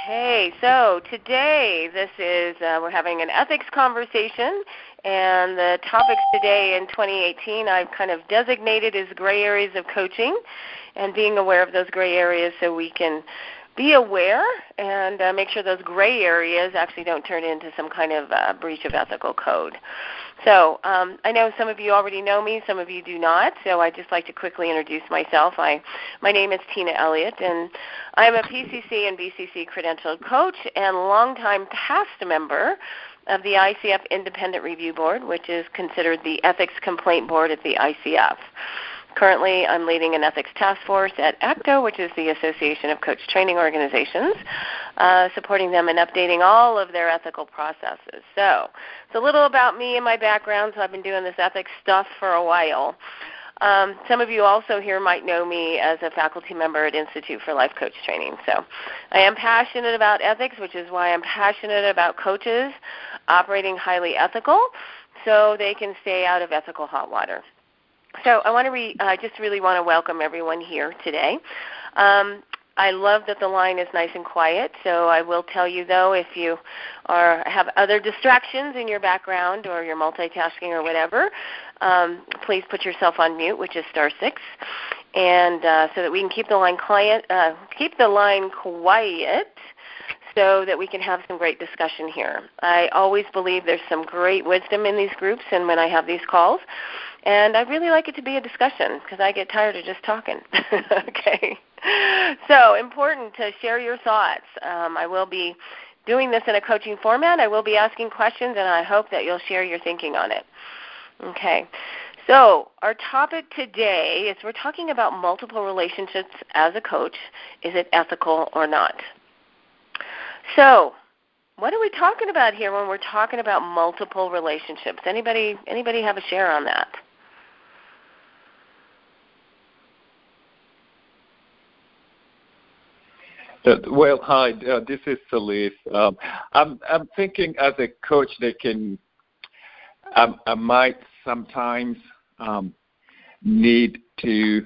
Okay, so today we're having an ethics conversation, and the topics today in 2018 I've kind of designated as gray areas of coaching and being aware of those gray areas so we can be aware and make sure those gray areas actually don't turn into some kind of breach of ethical code. So I know some of you already know me, some of you do not, so I'd just like to quickly introduce myself. My name is Tina Elliott, and I'm a PCC and BCC credentialed coach and longtime past member of the ICF Independent Review Board, which is considered the ethics complaint board at the ICF. Currently, I'm leading an ethics task force at ACTO, which is the Association of Coach Training Organizations, supporting them in updating all of their ethical processes. So it's a little about me and my background. So I've been doing this ethics stuff for a while. Some of you also here might know me as a faculty member at Institute for Life Coach Training. So I am passionate about ethics, which is why I'm passionate about coaches operating highly ethical so they can stay out of ethical hot water. So I just really want to welcome everyone here today. I love that the line is nice and quiet, so I will tell you, though, if you have other distractions in your background or you're multitasking or whatever, please put yourself on mute, which is *6, and so that we can keep the line quiet so that we can have some great discussion here. I always believe there's some great wisdom in these groups and when I have these calls, and I really like it to be a discussion because I get tired of just talking. Okay. So important to share your thoughts. I will be doing this in a coaching format. I will be asking questions, and I hope that you'll share your thinking on it. Okay. So our topic today is we're talking about multiple relationships as a coach. Is it ethical or not? So what are we talking about here when we're talking about multiple relationships? Anybody have a share on that? Well, hi. This is Salif. I'm thinking as a coach, I might sometimes need to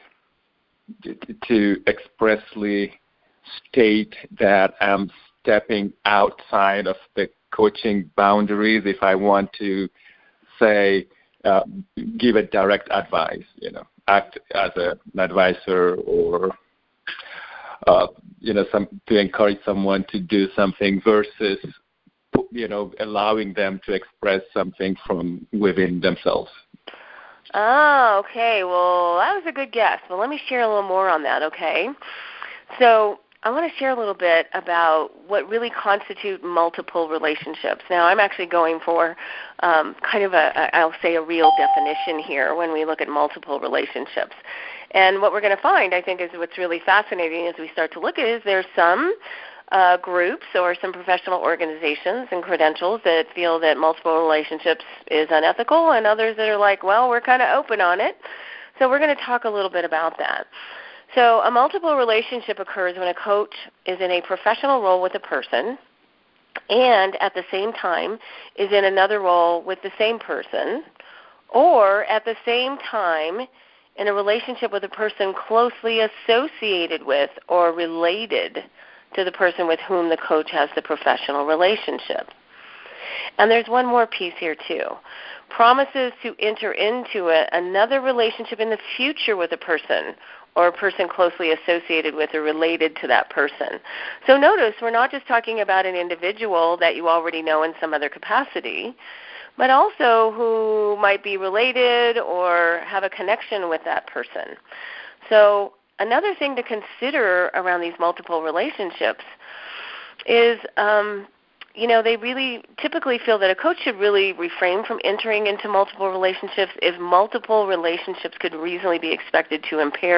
expressly state that I'm stepping outside of the coaching boundaries if I want to say give a direct advice, act as an advisor or to encourage someone to do something versus allowing them to express something from within themselves. Oh, okay. Well, that was a good guess. Well, let me share a little more on that, okay? So I want to share a little bit about what really constitute multiple relationships. Now, I'm actually going for kind of I'll say a real definition here when we look at multiple relationships. And what we're going to find, I think, is what's really fascinating as we start to look at is there's some groups or some professional organizations and credentials that feel that multiple relationships is unethical and others that are like, well, we're kind of open on it. So we're going to talk a little bit about that. So a multiple relationship occurs when a coach is in a professional role with a person and at the same time is in another role with the same person, or at the same time in a relationship with a person closely associated with or related to the person with whom the coach has the professional relationship. And there's one more piece here too. Promises to enter into another relationship in the future with a person or a person closely associated with or related to that person. So notice we're not just talking about an individual that you already know in some other capacity, but also who might be related or have a connection with that person. So another thing to consider around these multiple relationships is they really typically feel that a coach should really refrain from entering into multiple relationships if multiple relationships could reasonably be expected to impair